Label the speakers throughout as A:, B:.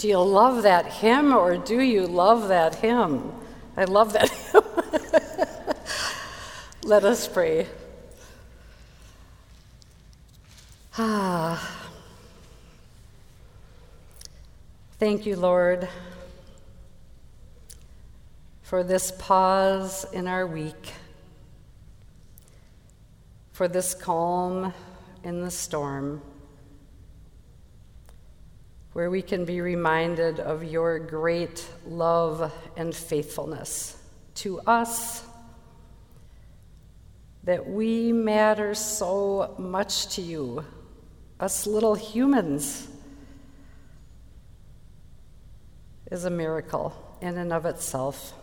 A: Do you love that hymn or do you love that hymn? I love that hymn. Let us pray. Thank you, Lord, for this pause in our week, for this calm in the storm, where we can be reminded of your great love and faithfulness to us, that we matter so much to you, us little humans, is a miracle in and of itself.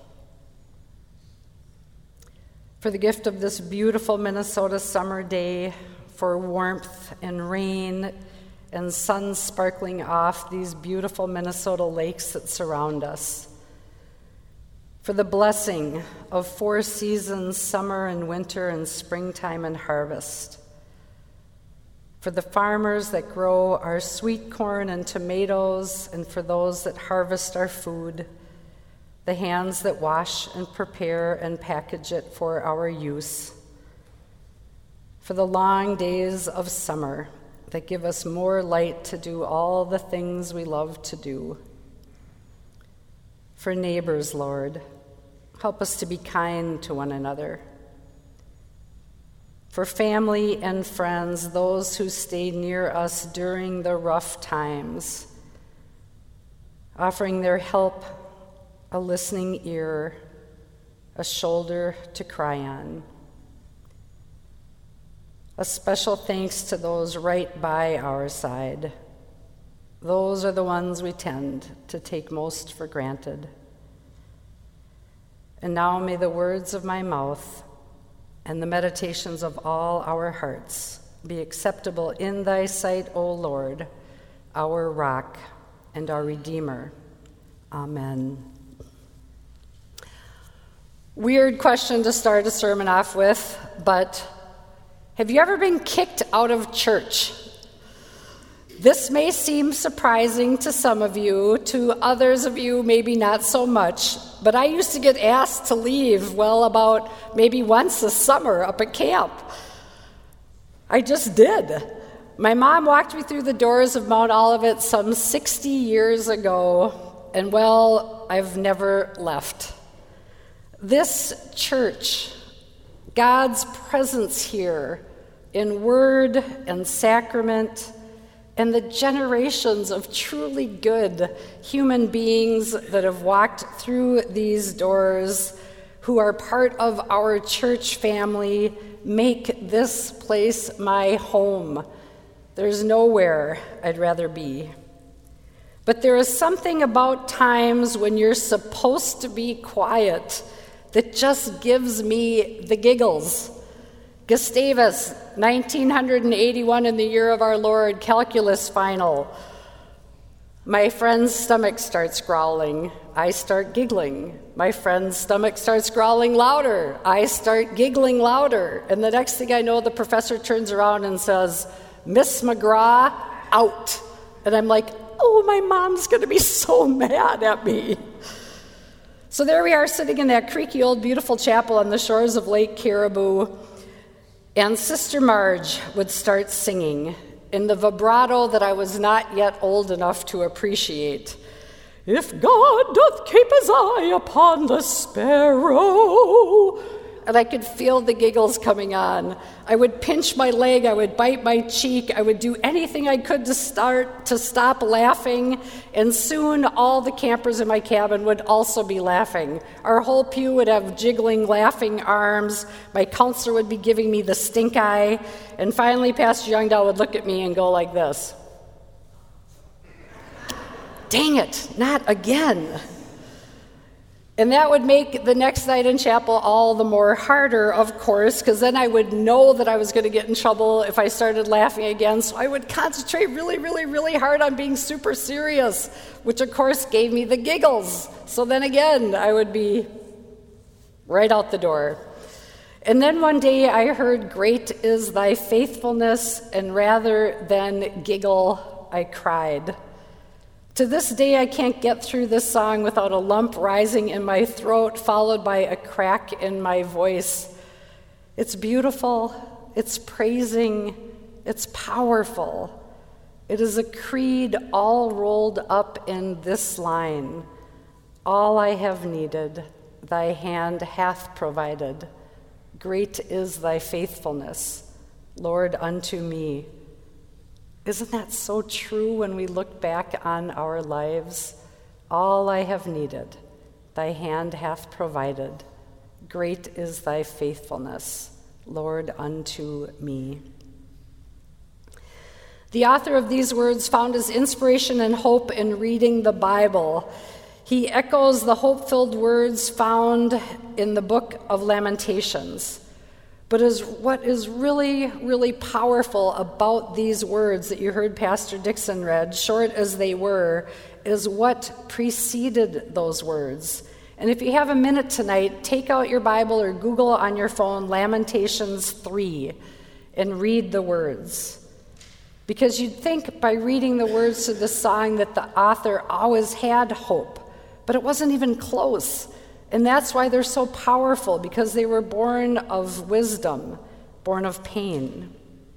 A: For the gift of this beautiful Minnesota summer day, for warmth and rain and sun sparkling off these beautiful Minnesota lakes that surround us. For the blessing of 4 seasons, summer and winter and springtime and harvest. For the farmers that grow our sweet corn and tomatoes, and for those that harvest our food, the hands that wash and prepare and package it for our use. For the long days of summer that give us more light to do all the things we love to do. For neighbors, Lord, help us to be kind to one another. For family and friends, those who stay near us during the rough times, offering their help, a listening ear, a shoulder to cry on. A special thanks to those right by our side. Those are the ones we tend to take most for granted. And now may the words of my mouth and the meditations of all our hearts be acceptable in thy sight, O Lord, our rock and our Redeemer. Amen. Weird question to start a sermon off with, but have you ever been kicked out of church? This may seem surprising to some of you, to others of you maybe not so much, but I used to get asked to leave, about maybe once a summer up at camp. I just did. My mom walked me through the doors of Mount Olivet some 60 years ago, and I've never left. This church, God's presence here in word and sacrament, and the generations of truly good human beings that have walked through these doors, who are part of our church family, make this place my home. There's nowhere I'd rather be. But there is something about times when you're supposed to be quiet that just gives me the giggles. Gustavus, 1981 in the year of our Lord, calculus final. My friend's stomach starts growling. I start giggling. My friend's stomach starts growling louder. I start giggling louder. And the next thing I know, the professor turns around and says, "Miss McGraw, out." And I'm like, oh, my mom's going to be so mad at me. So there we are sitting in that creaky old beautiful chapel on the shores of Lake Caribou. And Sister Marge would start singing in the vibrato that I was not yet old enough to appreciate. "If God doth keep his eye upon the sparrow." And I could feel the giggles coming on. I would pinch my leg, I would bite my cheek, I would do anything I could to stop laughing, and soon all the campers in my cabin would also be laughing. Our whole pew would have jiggling, laughing arms. My counselor would be giving me the stink eye, and finally Pastor Youngdahl would look at me and go like this. Dang it, not again. And that would make the next night in chapel all the more harder, of course, because then I would know that I was going to get in trouble if I started laughing again. So I would concentrate really, really, really hard on being super serious, which of course gave me the giggles. So then again, I would be right out the door. And then one day I heard, "Great is thy faithfulness," and rather than giggle, I cried. To this day, I can't get through this song without a lump rising in my throat, followed by a crack in my voice. It's beautiful, it's praising, it's powerful. It is a creed all rolled up in this line. All I have needed, thy hand hath provided. Great is thy faithfulness, Lord, unto me. Isn't that so true when we look back on our lives? All I have needed, thy hand hath provided. Great is thy faithfulness, Lord, unto me. The author of these words found his inspiration and hope in reading the Bible. He echoes the hope-filled words found in the book of Lamentations. But what is really, really powerful about these words that you heard Pastor Dixon read, short as they were, is what preceded those words. And if you have a minute tonight, take out your Bible or Google on your phone Lamentations 3 and read the words. Because you'd think by reading the words to this song that the author always had hope, but it wasn't even close. And that's why they're so powerful, because they were born of wisdom, born of pain.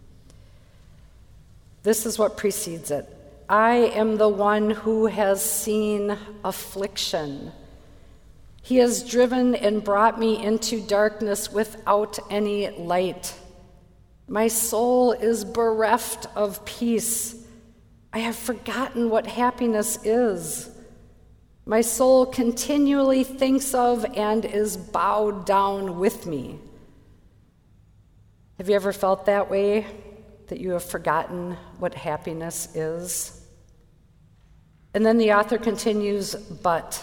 A: This is what precedes it. I am the one who has seen affliction. He has driven and brought me into darkness without any light. My soul is bereft of peace. I have forgotten what happiness is. My soul continually thinks of and is bowed down with me. Have you ever felt that way, that you have forgotten what happiness is? And then the author continues, but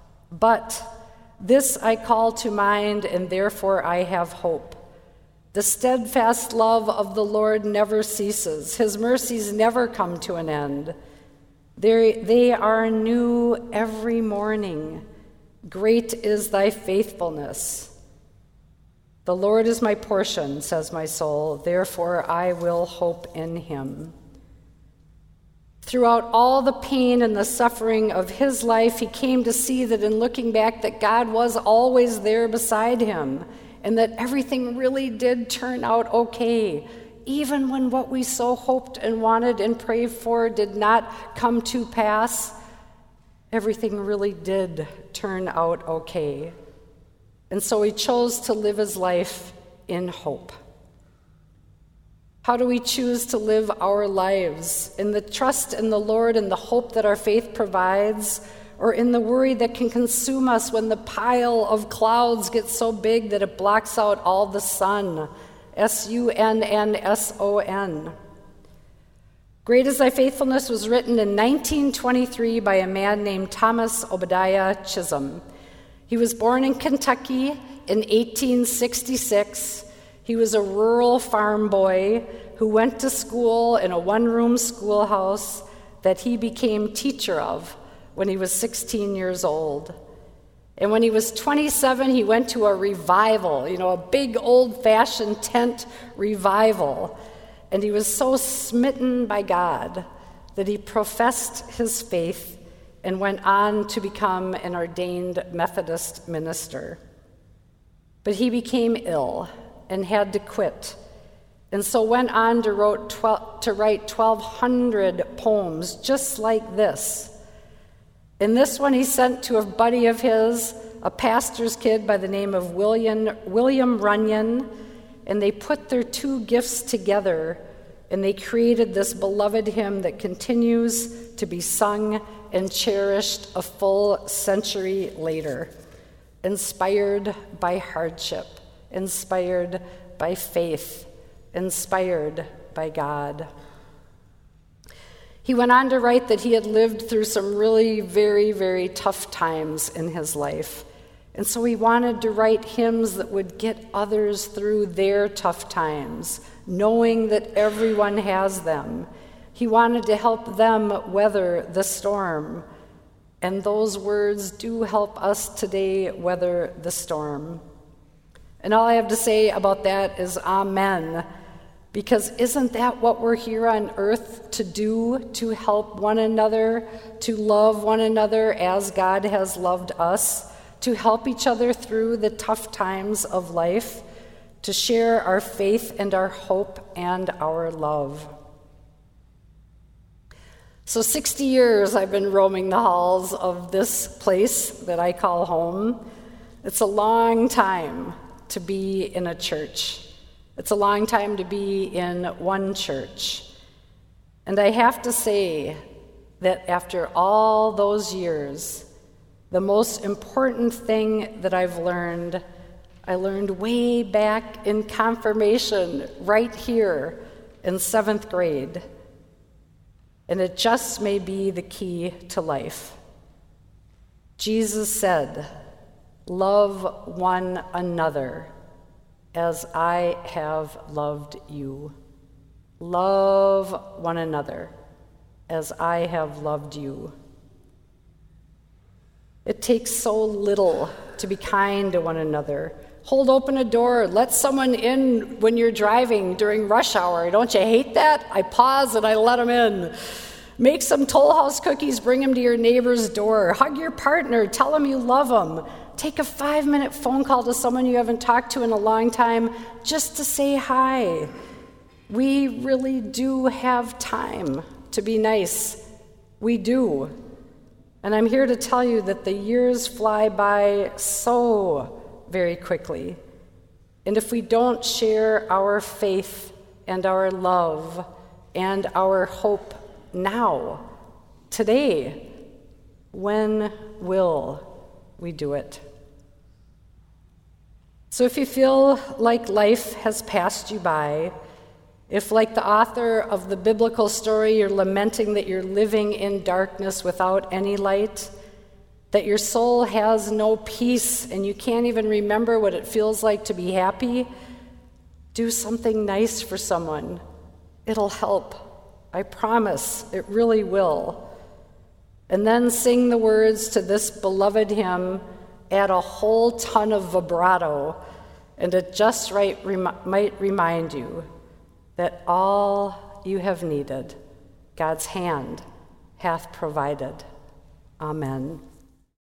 A: this I call to mind, and therefore I have hope. The steadfast love of the Lord never ceases. His mercies never come to an end. They are new every morning. Great is thy faithfulness. The Lord is my portion, says my soul, therefore I will hope in him. Throughout all the pain and the suffering of his life, he came to see that in looking back that God was always there beside him and that everything really did turn out okay. Even when what we so hoped and wanted and prayed for did not come to pass, everything really did turn out okay. And so he chose to live his life in hope. How do we choose to live our lives? In the trust in the Lord and the hope that our faith provides, or in the worry that can consume us when the pile of clouds gets so big that it blocks out all the sun? S-U-N-N-S-O-N. Great is Thy Faithfulness was written in 1923 by a man named Thomas Obadiah Chisholm. He was born in Kentucky in 1866. He was a rural farm boy who went to school in a one-room schoolhouse that he became teacher of when he was 16 years old. And when he was 27, he went to a revival, a big old-fashioned tent revival. And he was so smitten by God that he professed his faith and went on to become an ordained Methodist minister. But he became ill and had to quit, and so went on to write 1,200 poems just like this. In this one, he sent to a buddy of his, a pastor's kid by the name of William Runyon, and they put their two gifts together, and they created this beloved hymn that continues to be sung and cherished a full century later. Inspired by hardship, inspired by faith, inspired by God. He went on to write that he had lived through some really very, very tough times in his life. And so he wanted to write hymns that would get others through their tough times, knowing that everyone has them. He wanted to help them weather the storm. And those words do help us today weather the storm. And all I have to say about that is amen, Because isn't that what we're here on earth to do, to help one another, to love one another as God has loved us, to help each other through the tough times of life, to share our faith and our hope and our love. So 60 years I've been roaming the halls of this place that I call home. It's a long time to be in a church. It's a long time to be in one church. And I have to say that after all those years, the most important thing that I learned way back in confirmation, right here in 7th grade. And it just may be the key to life. Jesus said, "Love one another as I have loved you." Love one another as I have loved you. It takes so little to be kind to one another. Hold open a door, let someone in when you're driving during rush hour. Don't you hate that? I pause and I let them in. Make some Toll House cookies, bring them to your neighbor's door. Hug your partner, tell them you love them. Take a 5-minute phone call to someone you haven't talked to in a long time just to say hi. We really do have time to be nice. We do. And I'm here to tell you that the years fly by so very quickly. And if we don't share our faith and our love and our hope now, today, when will we do it? So if you feel like life has passed you by, if like the author of the biblical story, you're lamenting that you're living in darkness without any light, that your soul has no peace and you can't even remember what it feels like to be happy, do something nice for someone. It'll help. I promise, it really will. And then sing the words to this beloved hymn, add a whole ton of vibrato, and it just right might remind you that all you have needed, God's hand hath provided. Amen.